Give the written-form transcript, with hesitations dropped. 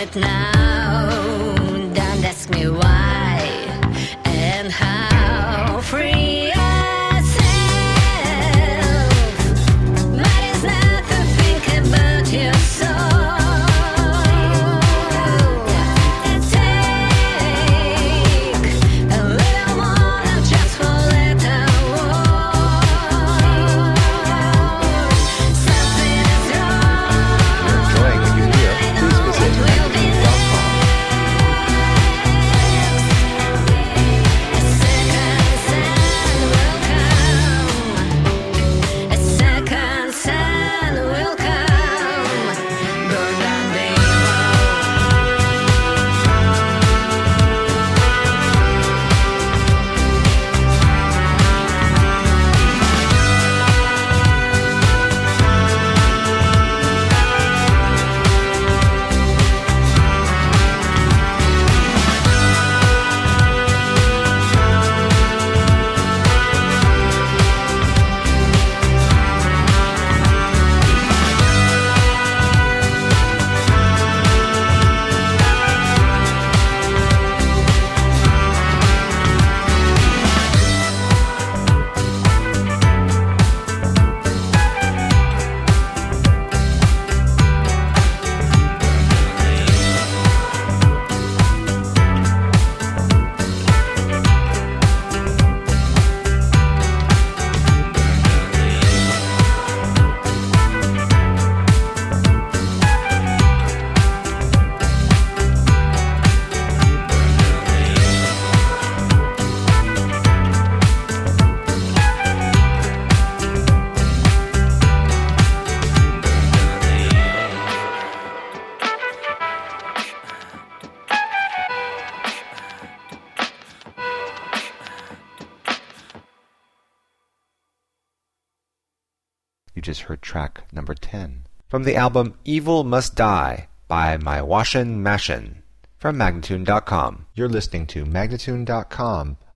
right now. Don't ask me why and how. Free yourself, but it's not to think about your soul. Take a little more than just for little war. Something is wrong. Enjoying what you hear, please visit magnatune.com. A second sun will come. Burn down the You just heard track number 10 from the album Evil Must Die by Mywashin Mashin from Magnatune.com. You're listening to Magnatune.com